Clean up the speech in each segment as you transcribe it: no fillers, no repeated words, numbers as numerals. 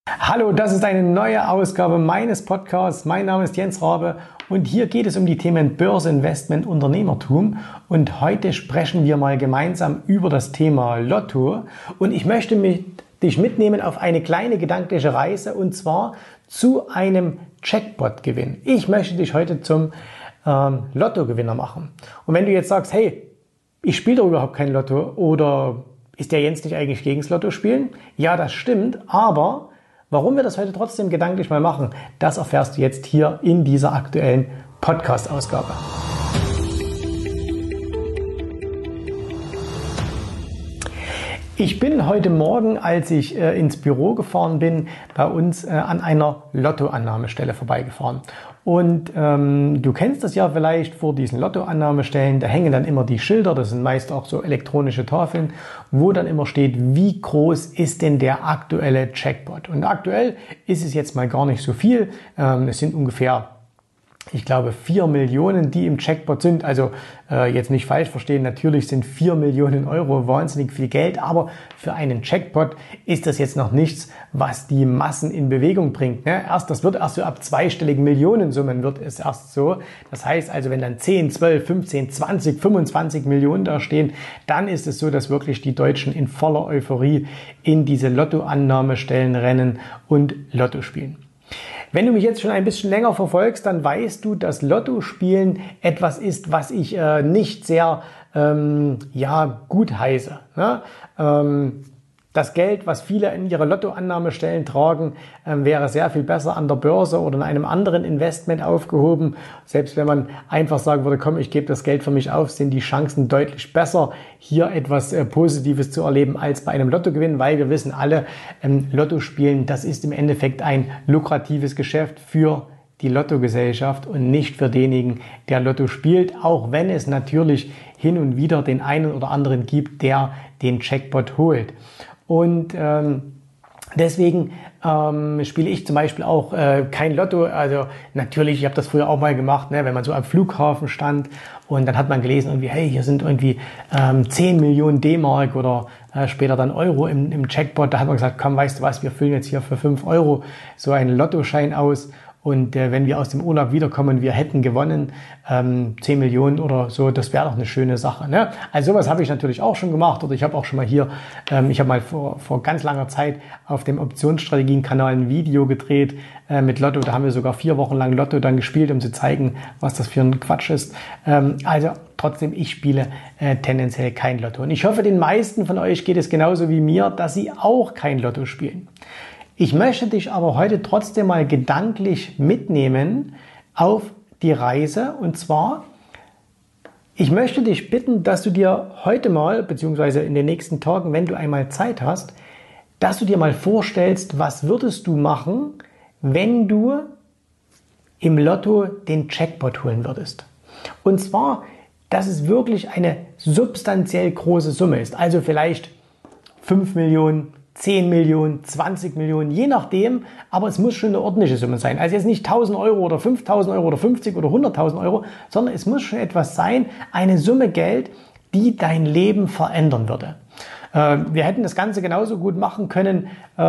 Hallo, das ist eine neue Ausgabe meines Podcasts. Mein Name ist Jens Rabe und hier geht es um die Themen Börse, Investment, Unternehmertum. Und heute sprechen wir mal gemeinsam über das Thema Lotto. Und ich möchte dich mitnehmen auf eine kleine gedankliche Reise und zwar zu einem Jackpot-Gewinn. Ich möchte dich heute zum Lottogewinner machen. Und wenn du jetzt sagst, hey, ich spiele doch überhaupt kein Lotto oder ist der Jens nicht eigentlich gegens Lotto spielen? Ja, das stimmt, aber warum wir das heute trotzdem gedanklich mal machen, das erfährst du jetzt hier in dieser aktuellen Podcast-Ausgabe. Ich bin heute Morgen, als ich ins Büro gefahren bin, bei uns an einer Lottoannahmestelle vorbeigefahren. Und du kennst das ja vielleicht vor diesen Lottoannahmestellen, da hängen dann immer die Schilder, das sind meist auch so elektronische Tafeln, wo dann immer steht, wie groß ist denn der aktuelle Jackpot. Und aktuell ist es jetzt mal gar nicht so viel, es sind ungefähr, ich glaube, 4 Millionen, die im Jackpot sind. Also jetzt nicht falsch verstehen, natürlich sind 4 Millionen Euro wahnsinnig viel Geld, aber für einen Jackpot ist das jetzt noch nichts, was die Massen in Bewegung bringt. Ne? Das wird erst so ab zweistelligen Millionensummen wird es erst so. Das heißt also, wenn dann 10, 12, 15, 20, 25 Millionen da stehen, dann ist es so, dass wirklich die Deutschen in voller Euphorie in diese Lottoannahmestellen rennen und Lotto spielen. Wenn du mich jetzt schon ein bisschen länger verfolgst, dann weißt du, dass Lottospielen etwas ist, was ich nicht sehr gut heiße. Ne? Das Geld, was viele in ihre Lottoannahmestellen tragen, wäre sehr viel besser an der Börse oder in einem anderen Investment aufgehoben. Selbst wenn man einfach sagen würde, komm, ich gebe das Geld für mich auf, sind die Chancen deutlich besser, hier etwas Positives zu erleben als bei einem Lottogewinn, weil wir wissen alle, Lottospielen, das ist im Endeffekt ein lukratives Geschäft für die Lottogesellschaft und nicht für denjenigen, der Lotto spielt, auch wenn es natürlich hin und wieder den einen oder anderen gibt, der den Jackpot holt. Und deswegen spiele ich zum Beispiel auch kein Lotto. Also natürlich, ich habe das früher auch mal gemacht, ne, wenn man so am Flughafen stand und dann hat man gelesen, irgendwie, hey, hier sind irgendwie 10 Millionen D-Mark oder später dann Euro im Jackpot. Da hat man gesagt, komm, weißt du was, wir füllen jetzt hier für 5 Euro so einen Lottoschein aus. Und wenn wir aus dem Urlaub wiederkommen, wir hätten gewonnen, 10 Millionen oder so, das wäre doch eine schöne Sache. Ne? Also sowas habe ich natürlich auch schon gemacht. Oder ich habe auch schon mal hier, ich habe mal vor ganz langer Zeit auf dem Optionsstrategien-Kanal ein Video gedreht mit Lotto. Da haben wir sogar 4 Wochen lang Lotto dann gespielt, um zu zeigen, was das für ein Quatsch ist. Also trotzdem, ich spiele tendenziell kein Lotto. Und ich hoffe, den meisten von euch geht es genauso wie mir, dass sie auch kein Lotto spielen. Ich möchte dich aber heute trotzdem mal gedanklich mitnehmen auf die Reise. Und zwar, ich möchte dich bitten, dass du dir heute mal, beziehungsweise in den nächsten Tagen, wenn du einmal Zeit hast, dass du dir mal vorstellst, was würdest du machen, wenn du im Lotto den Jackpot holen würdest. Und zwar, dass es wirklich eine substanziell große Summe ist. Also vielleicht 5 Millionen, 10 Millionen, 20 Millionen, je nachdem, aber es muss schon eine ordentliche Summe sein. Also jetzt nicht 1.000 Euro oder 5.000 Euro oder 50 oder 100.000 Euro, sondern es muss schon etwas sein, eine Summe Geld, die dein Leben verändern würde. Wir hätten das Ganze genauso gut machen können,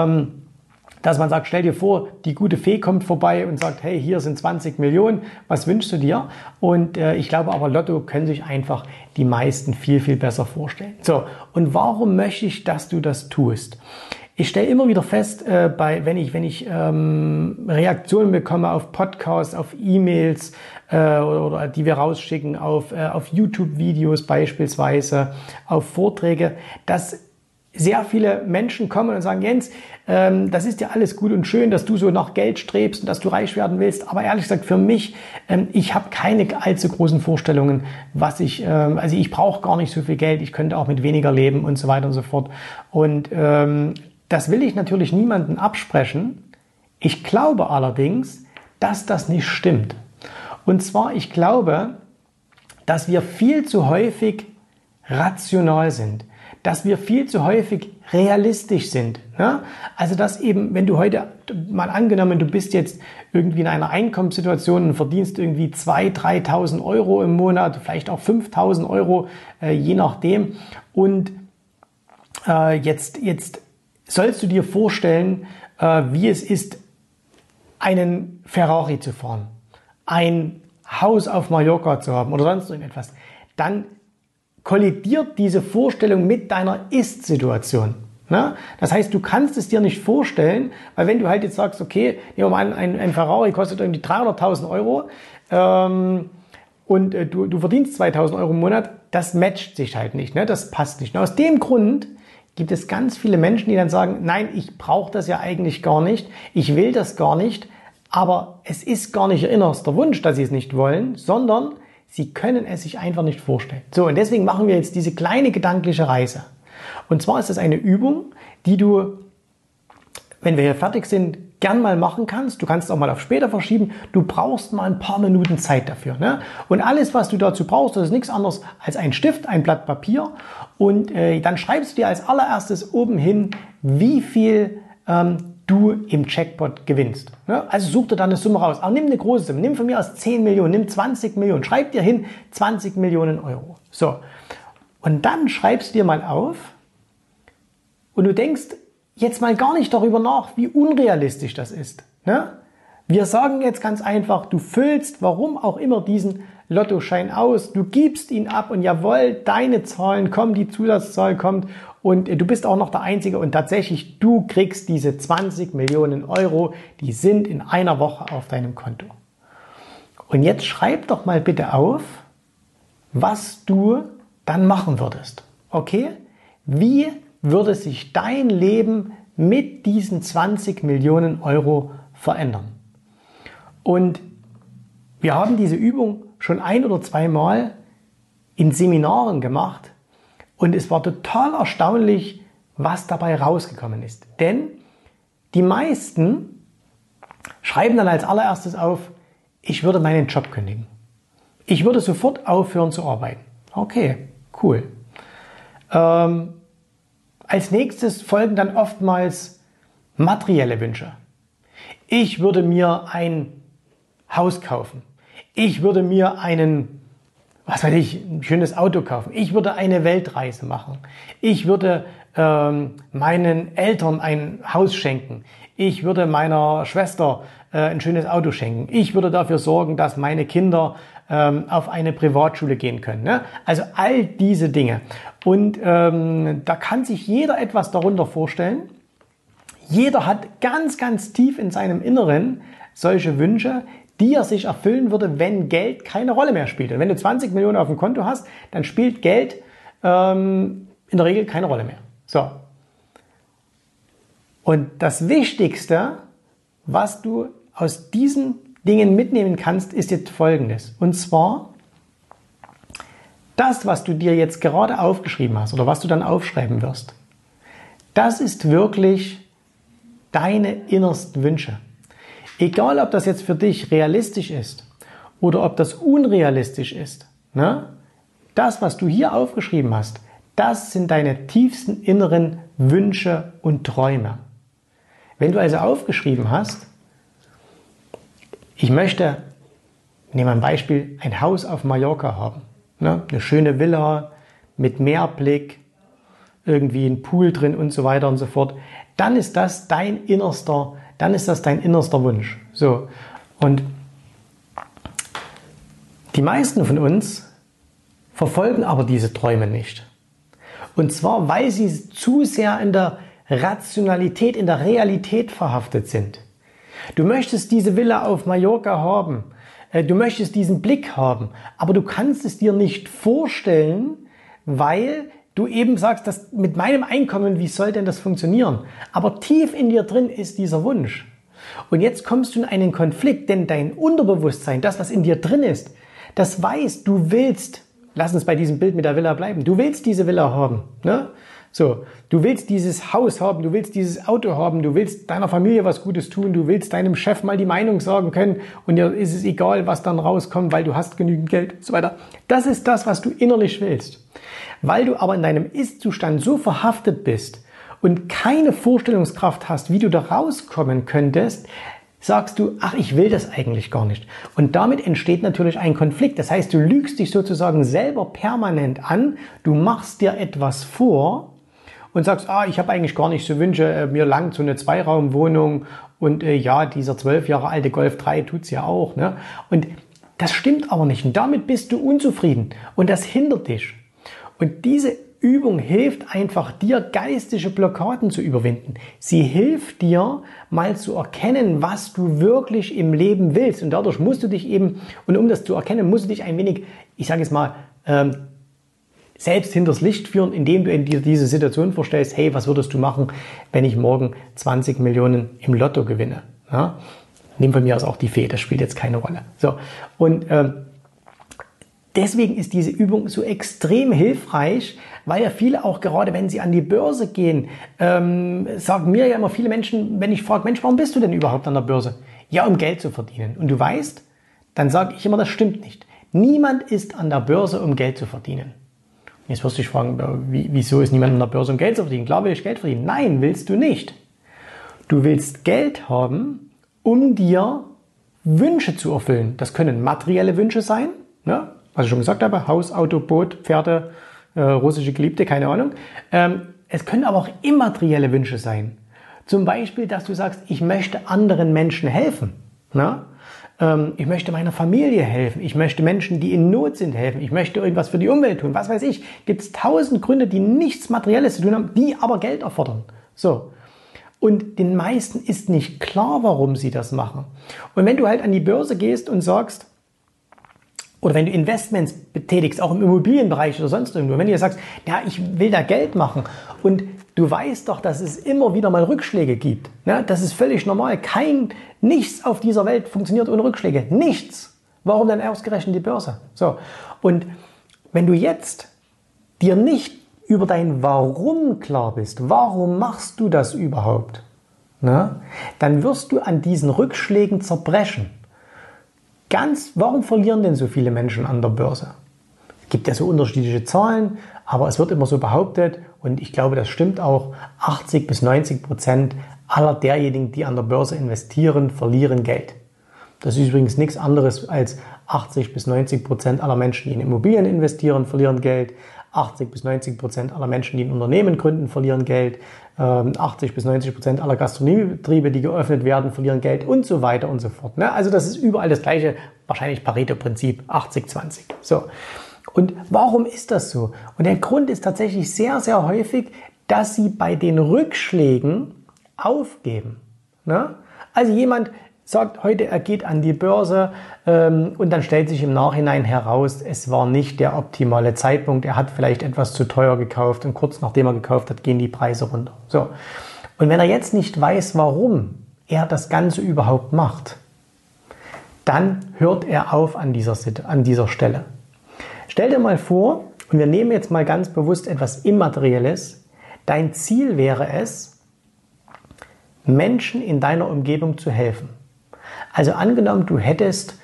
dass man sagt, stell dir vor, die gute Fee kommt vorbei und sagt, hey, hier sind 20 Millionen, was wünschst du dir? Und ich glaube aber, Lotto können sich einfach die meisten viel, viel besser vorstellen. So, und warum möchte ich, dass du das tust? Ich stelle immer wieder fest, wenn ich Reaktionen bekomme auf Podcasts, auf E-Mails oder die wir rausschicken, auf YouTube-Videos beispielsweise, auf Vorträge, dass sehr viele Menschen kommen und sagen, Jens, das ist ja alles gut und schön, dass du so nach Geld strebst und dass du reich werden willst. Aber ehrlich gesagt, für mich, ich habe keine allzu großen Vorstellungen, also ich brauche gar nicht so viel Geld, ich könnte auch mit weniger leben und so weiter und so fort. Und das will ich natürlich niemandem absprechen. Ich glaube allerdings, dass das nicht stimmt. Und zwar, ich glaube, dass wir viel zu häufig rational sind, dass wir viel zu häufig realistisch sind. Ne? Also dass eben, wenn du heute, mal angenommen, du bist jetzt irgendwie in einer Einkommenssituation und verdienst irgendwie 2.000, 3.000 Euro im Monat, vielleicht auch 5.000 Euro, je nachdem. Und jetzt sollst du dir vorstellen, wie es ist, einen Ferrari zu fahren, ein Haus auf Mallorca zu haben oder sonst irgendetwas, dann kollidiert diese Vorstellung mit deiner Ist-Situation. Ne? Das heißt, du kannst es dir nicht vorstellen, weil wenn du halt jetzt sagst, okay, nehmen wir mal an, ein Ferrari kostet irgendwie 300.000 Euro und du verdienst 2.000 Euro im Monat, das matcht sich halt nicht, ne? Das passt nicht. Und aus dem Grund gibt es ganz viele Menschen, die dann sagen, nein, ich brauche das ja eigentlich gar nicht, ich will das gar nicht, aber es ist gar nicht ihr innerster Wunsch, dass sie es nicht wollen, sondern sie können es sich einfach nicht vorstellen. So, und deswegen machen wir jetzt diese kleine gedankliche Reise. Und zwar ist das eine Übung, die du, wenn wir hier fertig sind, gern mal machen kannst. Du kannst es auch mal auf später verschieben. Du brauchst mal ein paar Minuten Zeit dafür. Ne? Und alles, was du dazu brauchst, das ist nichts anderes als ein Stift, ein Blatt Papier. Und dann schreibst du dir als allererstes oben hin, wie viel du im Jackpot gewinnst. Ne? Also such dir dann eine Summe raus. Aber nimm eine große Summe. Nimm von mir aus 10 Millionen, nimm 20 Millionen. Schreib dir hin 20 Millionen Euro. So. Und dann schreibst du dir mal auf und du denkst jetzt mal gar nicht darüber nach, wie unrealistisch das ist. Ne? Wir sagen jetzt ganz einfach, du füllst, warum auch immer, diesen Lottoschein aus, du gibst ihn ab und jawohl, deine Zahlen kommen, die Zusatzzahl kommt und du bist auch noch der Einzige und tatsächlich, du kriegst diese 20 Millionen Euro, die sind in einer Woche auf deinem Konto. Und jetzt schreib doch mal bitte auf, was du dann machen würdest. Okay? Wie würde sich dein Leben mit diesen 20 Millionen Euro verändern? Und wir haben diese Übung schon 1 oder 2 Mal in Seminaren gemacht und es war total erstaunlich, was dabei rausgekommen ist. Denn die meisten schreiben dann als allererstes auf, ich würde meinen Job kündigen. Ich würde sofort aufhören zu arbeiten. Okay, cool. Als nächstes folgen dann oftmals materielle Wünsche. Ich würde mir ein Haus kaufen. Ich würde mir ein schönes Auto kaufen. Ich würde eine Weltreise machen. Ich würde meinen Eltern ein Haus schenken. Ich würde meiner Schwester ein schönes Auto schenken. Ich würde dafür sorgen, dass meine Kinder auf eine Privatschule gehen können. Ne? Also all diese Dinge. Und da kann sich jeder etwas darunter vorstellen. Jeder hat ganz, ganz tief in seinem Inneren solche Wünsche, die er sich erfüllen würde, wenn Geld keine Rolle mehr spielt. Und wenn du 20 Millionen auf dem Konto hast, dann spielt Geld in der Regel keine Rolle mehr. So. Und das Wichtigste, was du aus diesen Dingen mitnehmen kannst, ist jetzt Folgendes. Und zwar, das, was du dir jetzt gerade aufgeschrieben hast oder was du dann aufschreiben wirst, das ist wirklich deine innersten Wünsche. Egal, ob das jetzt für dich realistisch ist oder ob das unrealistisch ist, ne? Das, was du hier aufgeschrieben hast, das sind deine tiefsten inneren Wünsche und Träume. Wenn du also aufgeschrieben hast, ich möchte, nehmen wir ein Beispiel, ein Haus auf Mallorca haben, ne? Eine schöne Villa mit Meerblick, irgendwie ein Pool drin und so weiter und so fort, dann ist das dein innerster Wunsch. So. Und die meisten von uns verfolgen aber diese Träume nicht. Und zwar, weil sie zu sehr in der Rationalität, in der Realität verhaftet sind. Du möchtest diese Villa auf Mallorca haben, du möchtest diesen Blick haben, aber du kannst es dir nicht vorstellen, weil du eben sagst, dass mit meinem Einkommen, wie soll denn das funktionieren? Aber tief in dir drin ist dieser Wunsch. Und jetzt kommst du in einen Konflikt, denn dein Unterbewusstsein, das, was in dir drin ist, das weiß, du willst, lass uns bei diesem Bild mit der Villa bleiben, du willst diese Villa haben, ne? So, du willst dieses Haus haben, du willst dieses Auto haben, du willst deiner Familie was Gutes tun, du willst deinem Chef mal die Meinung sagen können und dir ist es egal, was dann rauskommt, weil du hast genügend Geld und so weiter. Das ist das, was du innerlich willst. Weil du aber in deinem Ist-Zustand so verhaftet bist und keine Vorstellungskraft hast, wie du da rauskommen könntest, sagst du, ach, ich will das eigentlich gar nicht. Und damit entsteht natürlich ein Konflikt. Das heißt, du lügst dich sozusagen selber permanent an, du machst dir etwas vor und sagst, ich habe eigentlich gar nicht so Wünsche, mir langt so eine Zweiraumwohnung und ja, dieser 12 Jahre alte Golf 3 tut's ja auch. Ne? Und das stimmt aber nicht und damit bist du unzufrieden und das hindert dich. Und diese Übung hilft einfach dir, geistige Blockaden zu überwinden. Sie hilft dir, mal zu erkennen, was du wirklich im Leben willst. Und dadurch musst du dich eben, und um das zu erkennen, musst du dich ein wenig, ich sage jetzt mal, selbst hinters Licht führen, indem du in dir diese Situation vorstellst, hey, was würdest du machen, wenn ich morgen 20 Millionen im Lotto gewinne? Ja? Nehmen von mir aus auch die Fee, das spielt jetzt keine Rolle. So, und deswegen ist diese Übung so extrem hilfreich, weil ja viele auch gerade, wenn sie an die Börse gehen, sagen mir ja immer viele Menschen, wenn ich frage, Mensch, warum bist du denn überhaupt an der Börse? Ja, um Geld zu verdienen. Und du weißt, dann sage ich immer, das stimmt nicht. Niemand ist an der Börse, um Geld zu verdienen. Jetzt wirst du dich fragen, wieso ist niemand an der Börse, um Geld zu verdienen? Klar will ich Geld verdienen. Nein, willst du nicht. Du willst Geld haben, um dir Wünsche zu erfüllen. Das können materielle Wünsche sein, ne? Was ich schon gesagt habe, Haus, Auto, Boot, Pferde, russische Geliebte, keine Ahnung. Es können aber auch immaterielle Wünsche sein. Zum Beispiel, dass du sagst, ich möchte anderen Menschen helfen. Ne? Ich möchte meiner Familie helfen. Ich möchte Menschen, die in Not sind, helfen. Ich möchte irgendwas für die Umwelt tun. Was weiß ich. Gibt es 1000 Gründe, die nichts Materielles zu tun haben, die aber Geld erfordern. So. Und den meisten ist nicht klar, warum sie das machen. Und wenn du halt an die Börse gehst und sagst, oder wenn du Investments betätigst, auch im Immobilienbereich oder sonst irgendwo, wenn du sagst, ja, ich will da Geld machen und du weißt doch, dass es immer wieder mal Rückschläge gibt. Ne? Das ist völlig normal. Nichts auf dieser Welt funktioniert ohne Rückschläge. Nichts. Warum dann ausgerechnet die Börse? So. Und wenn du jetzt dir nicht über dein Warum klar bist, warum machst du das überhaupt? Ne? Dann wirst du an diesen Rückschlägen zerbrechen. Warum verlieren denn so viele Menschen an der Börse? Es gibt ja so unterschiedliche Zahlen, aber es wird immer so behauptet, und ich glaube, das stimmt auch, 80-90% aller derjenigen, die an der Börse investieren, verlieren Geld. Das ist übrigens nichts anderes als 80-90% aller Menschen, die in Immobilien investieren, verlieren Geld. 80-90% aller Menschen, die ein Unternehmen gründen, verlieren Geld. 80-90% aller Gastronomiebetriebe, die geöffnet werden, verlieren Geld und so weiter und so fort. Also das ist überall das gleiche, wahrscheinlich Pareto-Prinzip, 80-20. So. Und warum ist das so? Und der Grund ist tatsächlich sehr, sehr häufig, dass sie bei den Rückschlägen aufgeben. Also jemand sagt heute, er geht an die Börse und dann stellt sich im Nachhinein heraus, es war nicht der optimale Zeitpunkt. Er hat vielleicht etwas zu teuer gekauft und kurz nachdem er gekauft hat, gehen die Preise runter. So. Und wenn er jetzt nicht weiß, warum er das Ganze überhaupt macht, dann hört er auf an dieser Stelle. Stell dir mal vor, und wir nehmen jetzt mal ganz bewusst etwas Immaterielles, dein Ziel wäre es, Menschen in deiner Umgebung zu helfen. Also angenommen, du hättest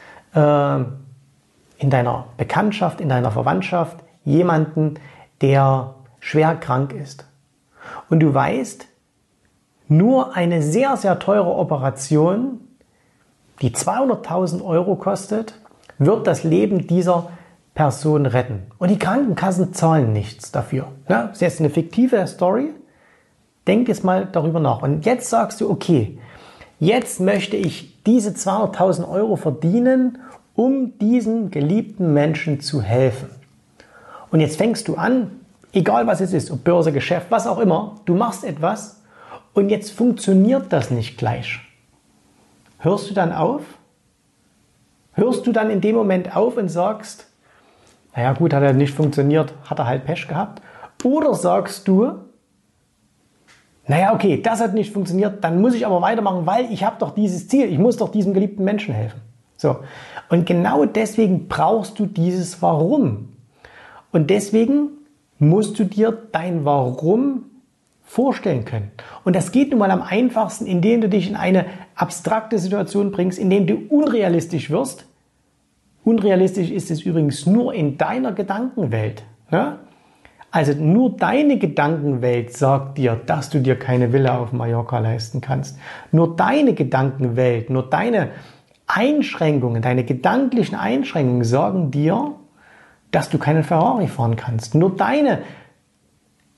in deiner Bekanntschaft, in deiner Verwandtschaft jemanden, der schwer krank ist. Und du weißt, nur eine sehr, sehr teure Operation, die 200.000 Euro kostet, wird das Leben dieser Person retten. Und die Krankenkassen zahlen nichts dafür. Das ist jetzt eine fiktive Story. Denk jetzt mal darüber nach. Und jetzt sagst du, okay, jetzt möchte ich diese 200.000 Euro verdienen, um diesen geliebten Menschen zu helfen. Und jetzt fängst du an, egal was es ist, ob Börse, Geschäft, was auch immer, du machst etwas und jetzt funktioniert das nicht gleich. Hörst du dann auf? Hörst du dann in dem Moment auf und sagst, naja gut, hat er nicht funktioniert, hat er halt Pech gehabt? Oder sagst du, naja, okay, das hat nicht funktioniert, dann muss ich aber weitermachen, weil ich habe doch dieses Ziel, ich muss doch diesem geliebten Menschen helfen. So. Und genau deswegen brauchst du dieses Warum. Und deswegen musst du dir dein Warum vorstellen können. Und das geht nun mal am einfachsten, indem du dich in eine abstrakte Situation bringst, indem du unrealistisch wirst. Unrealistisch ist es übrigens nur in deiner Gedankenwelt. Ne? Also nur deine Gedankenwelt sagt dir, dass du dir keine Villa auf Mallorca leisten kannst. Nur deine Gedankenwelt, nur deine Einschränkungen, deine gedanklichen Einschränkungen sagen dir, dass du keinen Ferrari fahren kannst. Nur deine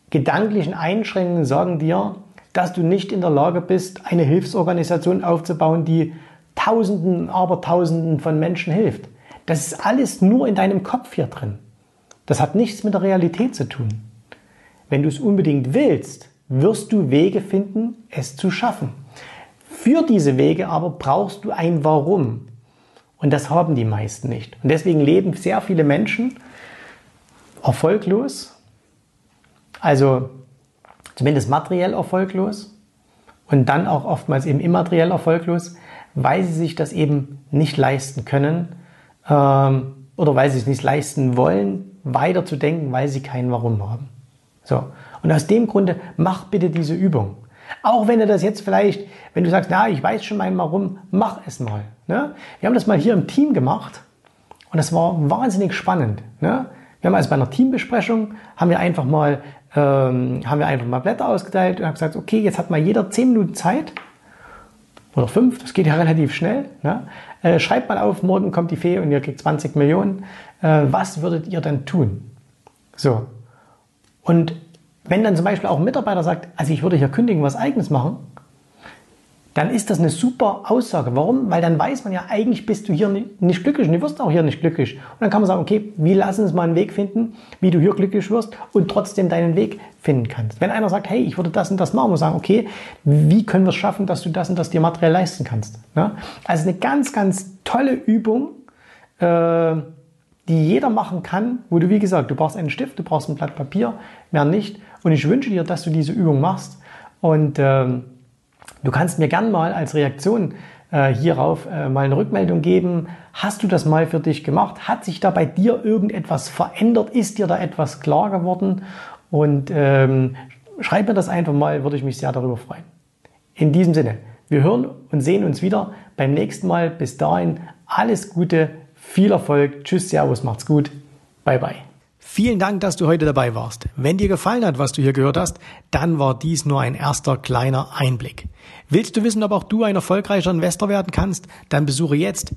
gedanklichen Einschränkungen sagen dir, dass du nicht in der Lage bist, eine Hilfsorganisation aufzubauen, die Tausenden, Abertausenden von Menschen hilft. Das ist alles nur in deinem Kopf hier drin. Das hat nichts mit der Realität zu tun. Wenn du es unbedingt willst, wirst du Wege finden, es zu schaffen. Für diese Wege aber brauchst du ein Warum. Und das haben die meisten nicht. Und deswegen leben sehr viele Menschen erfolglos, also zumindest materiell erfolglos und dann auch oftmals eben immateriell erfolglos, weil sie sich das eben nicht leisten können oder weil sie es nicht leisten wollen, weiterzudenken, weil sie kein Warum haben. So. Und aus dem Grunde mach bitte diese Übung. Auch wenn du das jetzt vielleicht, wenn du sagst, na, ich weiß schon mein Warum, mach es mal. Ne? Wir haben das mal hier im Team gemacht und das war wahnsinnig spannend. Ne? Wir haben also bei einer Teambesprechung, haben wir einfach mal Blätter ausgeteilt und haben gesagt, okay, jetzt hat mal jeder 10 Minuten Zeit oder 5, das geht ja relativ schnell. Ne? Schreibt mal auf, morgen kommt die Fee und ihr kriegt 20 Millionen. Was würdet ihr dann tun? So. Und wenn dann zum Beispiel auch ein Mitarbeiter sagt, also ich würde hier kündigen, was Eigenes machen, dann ist das eine super Aussage. Warum? Weil dann weiß man ja, eigentlich bist du hier nicht glücklich und du wirst auch hier nicht glücklich. Und dann kann man sagen, okay, wir lassen uns mal einen Weg finden, wie du hier glücklich wirst und trotzdem deinen Weg finden kannst. Wenn einer sagt, hey, ich würde das und das machen, muss sagen, okay, wie können wir es schaffen, dass du das und das dir materiell leisten kannst? Ja? Also eine ganz, ganz tolle Übung, die jeder machen kann, wo du, wie gesagt, du brauchst einen Stift, du brauchst ein Blatt Papier, mehr nicht. Und ich wünsche dir, dass du diese Übung machst und du kannst mir gern mal als Reaktion hierauf mal eine Rückmeldung geben. Hast du das mal für dich gemacht? Hat sich da bei dir irgendetwas verändert? Ist dir da etwas klar geworden? Und schreib mir das einfach mal, würde ich mich sehr darüber freuen. In diesem Sinne, wir hören und sehen uns wieder beim nächsten Mal. Bis dahin, alles Gute, viel Erfolg. Tschüss, Servus, macht's gut. Bye, bye. Vielen Dank, dass du heute dabei warst. Wenn dir gefallen hat, was du hier gehört hast, dann war dies nur ein erster kleiner Einblick. Willst du wissen, ob auch du ein erfolgreicher Investor werden kannst? Dann besuche jetzt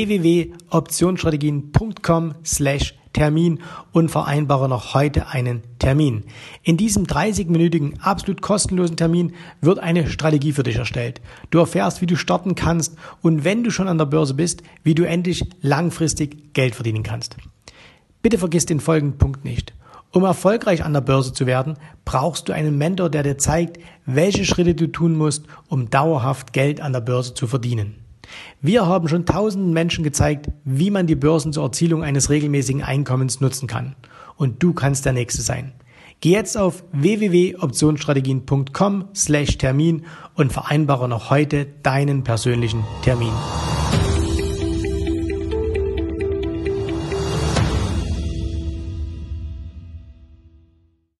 www.optionsstrategien.com/Termin und vereinbare noch heute einen Termin. In diesem 30-minütigen, absolut kostenlosen Termin wird eine Strategie für dich erstellt. Du erfährst, wie du starten kannst und wenn du schon an der Börse bist, wie du endlich langfristig Geld verdienen kannst. Bitte vergiss den folgenden Punkt nicht. Um erfolgreich an der Börse zu werden, brauchst du einen Mentor, der dir zeigt, welche Schritte du tun musst, um dauerhaft Geld an der Börse zu verdienen. Wir haben schon tausenden Menschen gezeigt, wie man die Börsen zur Erzielung eines regelmäßigen Einkommens nutzen kann. Und du kannst der Nächste sein. Geh jetzt auf www.optionsstrategien.com/Termin und vereinbare noch heute deinen persönlichen Termin.